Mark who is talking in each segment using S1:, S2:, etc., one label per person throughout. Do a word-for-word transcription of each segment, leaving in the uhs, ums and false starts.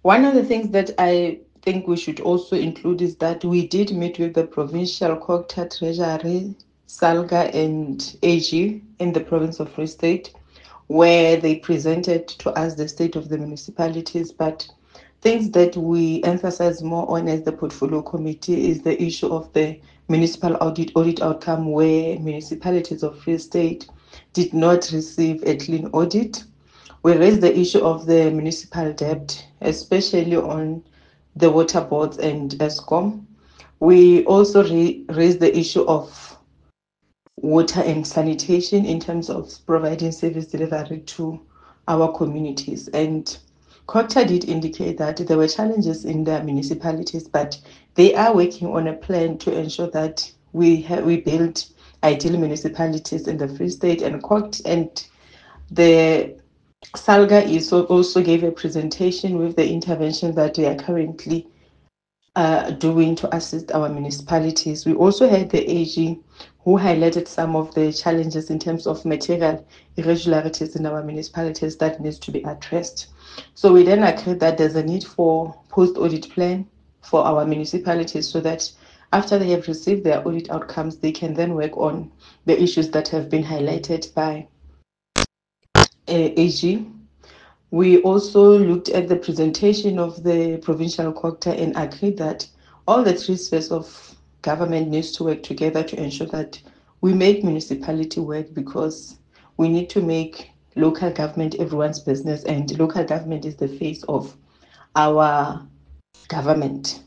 S1: One of the things that I think we should also include is that we did meet with the provincial COGTA Treasury, SALGA and A G in the province of Free State, where they presented to us the state of the municipalities. But things that we emphasize more on as the portfolio committee is the issue of the municipal audit audit outcome, where municipalities of Free State did not receive a clean audit. We raised the issue of the municipal debt, especially on the water boards and ESCOM. We also re- raised the issue of water and sanitation in terms of providing service delivery to our communities. And COGTA did indicate that there were challenges in their municipalities, but they are working on a plan to ensure that we ha- we build ideal municipalities in the Free State. And COGTA and the SALGA is also gave a presentation with the intervention that they are currently uh, doing to assist our municipalities. We also had the A G who highlighted some of the challenges in terms of material irregularities in our municipalities that needs to be addressed. So we then agreed that there's a need for post-audit plan for our municipalities so that after they have received their audit outcomes, they can then work on the issues that have been highlighted by uh, A G. We also looked at the presentation of the provincial COGTA and agreed that all the three spheres of government needs to work together to ensure that we make municipality work, because we need to make local government everyone's business, and local government is the face of our government.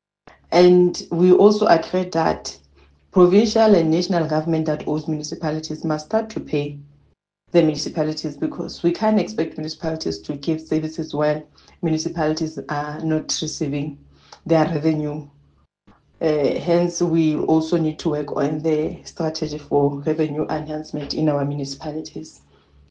S1: And we also agreed that provincial and national government that owes municipalities must start to pay the municipalities, because we can't expect municipalities to give services while municipalities are not receiving their revenue. Uh, hence, we also need to work on the strategy for revenue enhancement in our municipalities.